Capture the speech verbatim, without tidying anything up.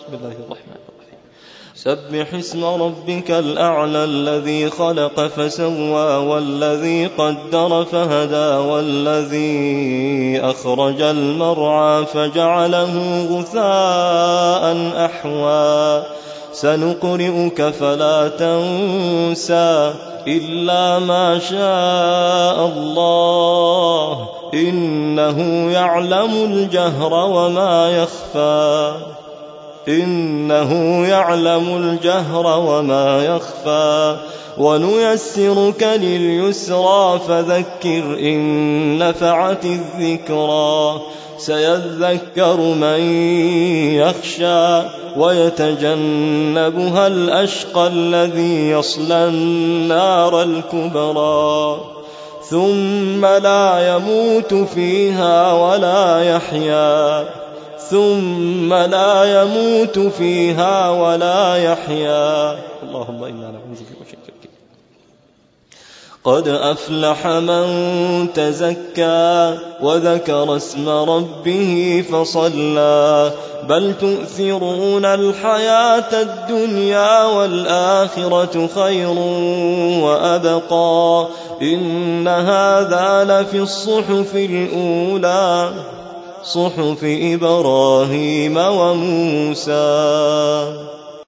بسم الله الرحمن الرحيم. سبح اسم ربك الأعلى الذي خلق فسوى والذي قدر فهدى والذي أخرج المرعى فجعله غثاء أحوى سنقرئك فلا تنسى إلا ما شاء الله إنه يعلم الجهر وما يخفى إنه يعلم الجهر وما يخفى ونيسرك لليسرى فذكر إن نفعت الذكرى سيذكر من يخشى ويتجنبها الأشقى الذي يصلى النار الكبرى ثم لا يموت فيها ولا يحيا ثم لا يموت فيها ولا يحيا اللهم إنا نعوذ بك من شر قد أفلح من تزكى وذكر اسم ربه فصلى بل تؤثرون الحياة الدنيا والآخرة خير وأبقى إن هذا لفي الصحف الأولى صحف إبراهيم وموسى.